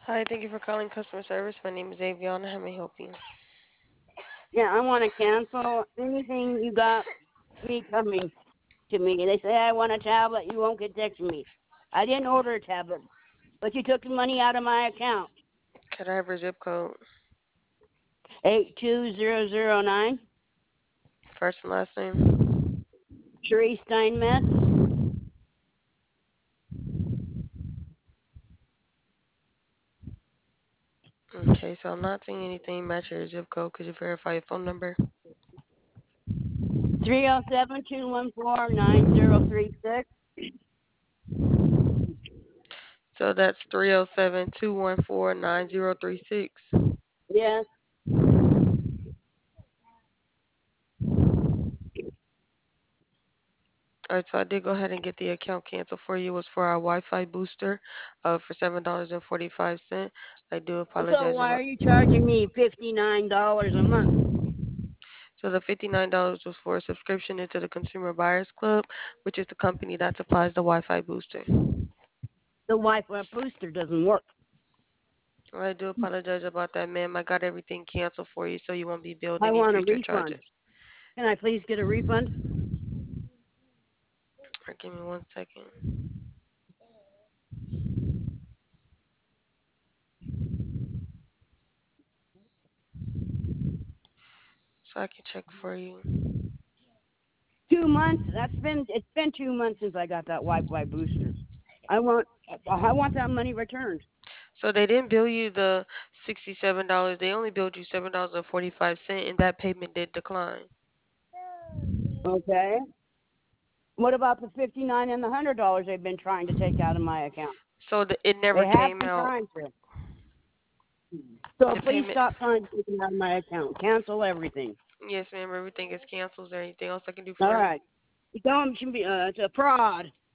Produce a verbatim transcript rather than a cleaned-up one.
Hi, thank you for calling customer service. My name is Aviana. How may I help you? Yeah, I want to cancel anything you got me coming to me. They say I want a tablet. You won't get text from me. I didn't order a tablet, but you took the money out of my account. Could I have your zip code? Eight two zero zero nine. First and last name? Sheree Steinmetz. Okay, so I'm not seeing anything match your zip code. Could you verify your phone number? Three zero seven two one four nine zero three six. So that's three oh seven, two one four, nine zero three six. Yes. Alright, so I did go ahead and get the account canceled for you. It was for our Wi-Fi booster uh, for seven dollars and forty-five cents. I do So apologize why about. are you charging me fifty nine dollars a month? So the fifty-nine dollars was for a subscription into the Consumer Buyers Club, which is the company that supplies the Wi-Fi booster. The Wi-Fi booster doesn't work. I do apologize about that, ma'am. I got everything canceled for you so you won't be billed I any want a future refund. charges. Can I please get a refund? Alright, give me one second so I can check for you. Two months. That's been it's been two months since I got that Wi-Fi booster. I want I want that money returned. So they didn't bill you the sixty-seven dollars. They only billed you seven dollars and forty-five cents, and that payment did decline. Okay. What about the fifty nine and the hundred dollars they've been trying to take out of my account? So the, it They never have came been out. trying to. So The please payment. stop trying to take it out of my account. Cancel everything. Yes, ma'am. Everything is canceled. Is there anything else I can do All for you? right. You tell them it should be uh, it's a fraud.